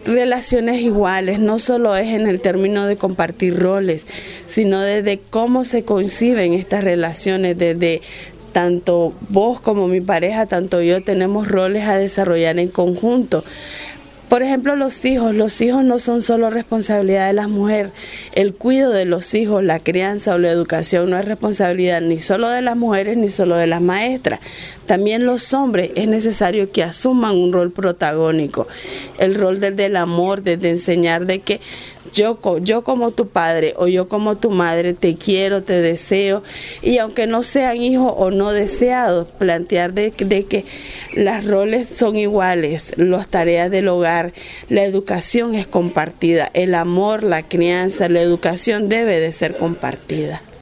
relaciones iguales, no solo es en el término de compartir roles, sino desde cómo se conciben estas relaciones, desde tanto vos como mi pareja, tanto yo tenemos roles a desarrollar en conjunto. Por ejemplo, los hijos no son solo responsabilidad de las mujeres. El cuidado de los hijos, la crianza o la educación no es responsabilidad ni solo de las mujeres ni solo de las maestras. También los hombres es necesario que asuman un rol protagónico, el rol del amor, desde enseñar de que yo como tu padre o yo como tu madre te quiero, te deseo, y aunque no sean hijos o no deseados, plantear de que los roles son iguales, las tareas del hogar, la educación es compartida, el amor, la crianza, la educación debe de ser compartida.